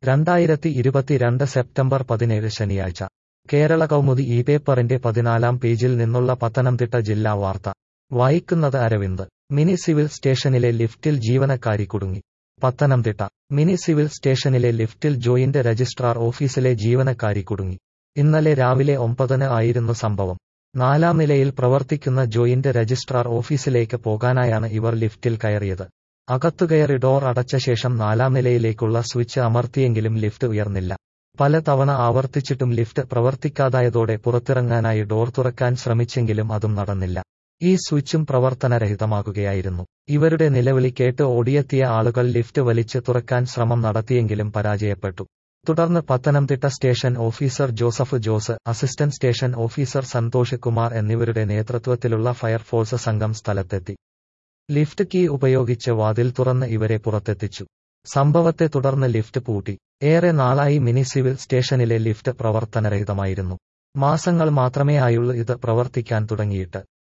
2022 September 17 ശനിയാഴ്ച കേരള കൗമുദി ഈ പേപ്പറിന്റെ 14-ാം പേജിൽ നിന്നുള്ള പത്തനംതിട്ട ജില്ലാ വാർത്ത വായിക്കുന്നത് അരവിന്ദ്. മിനി സിവിൽ സ്റ്റേഷനിലെ ലിഫ്റ്റിൽ ജീവനക്കാരി കുടുങ്ങി. പത്തനംതിട്ട മിനി സിവിൽ സ്റ്റേഷനിലെ ലിഫ്റ്റിൽ ജോയിന്റ് രജിസ്ട്രാർ ഓഫീസിലെ ജീവനക്കാരി കുടുങ്ങി. ഇന്നലെ രാവിലെ 9-ന് ആയിരുന്നു സംഭവം. 4-ാം നിലയിൽ പ്രവർത്തിക്കുന്ന ജോയിന്റ് രജിസ്ട്രാർ ഓഫീസിലേക്ക് പോകാനായാണ് ഇവർ ലിഫ്റ്റിൽ കയറിയത്. അകത്തുകയറി ഡോർ അടച്ച ശേഷം 4-ാം നിലയിലേക്കുള്ള സ്വിച്ച് അമർത്തിയെങ്കിലും ലിഫ്റ്റ് ഉയർന്നില്ല. പല തവണ ആവർത്തിച്ചിട്ടും ലിഫ്റ്റ് പ്രവർത്തിക്കാതായതോടെ പുറത്തിറങ്ങാനായി ഡോർ തുറക്കാൻ ശ്രമിച്ചെങ്കിലും അതും നടന്നില്ല. ഈ സ്വിച്ചും പ്രവർത്തനരഹിതമാകുകയായിരുന്നു. ഇവരുടെ നിലവിളി കേട്ട് ഓടിയെത്തിയ ആളുകൾ ലിഫ്റ്റ് വലിച്ച് തുറക്കാൻ ശ്രമം നടത്തിയെങ്കിലും പരാജയപ്പെട്ടു. തുടർന്ന് Pathanamthitta station officer Joseph Jose, assistant station officer Santhosh Kumar എന്നിവരുടെ നേതൃത്വത്തിലുള്ള ഫയർഫോഴ്സ് സംഘം സ്ഥലത്തെത്തി. ലിഫ്റ്റ് കീ ഉപയോഗിച്ച് വാതിൽ തുറന്ന് ഇവരെ പുറത്തെത്തിച്ചു. സംഭവത്തെ തുടർന്ന് ലിഫ്റ്റ് പൂട്ടി. ഏറെ നാളായി മിനി സിവിൽ സ്റ്റേഷനിലെ ലിഫ്റ്റ് പ്രവർത്തനരഹിതമായിരുന്നു. മാസങ്ങൾ മാത്രമേ ആയുള്ളൂ ഇത് പ്രവർത്തിക്കാൻ തുടങ്ങിയിട്ട്.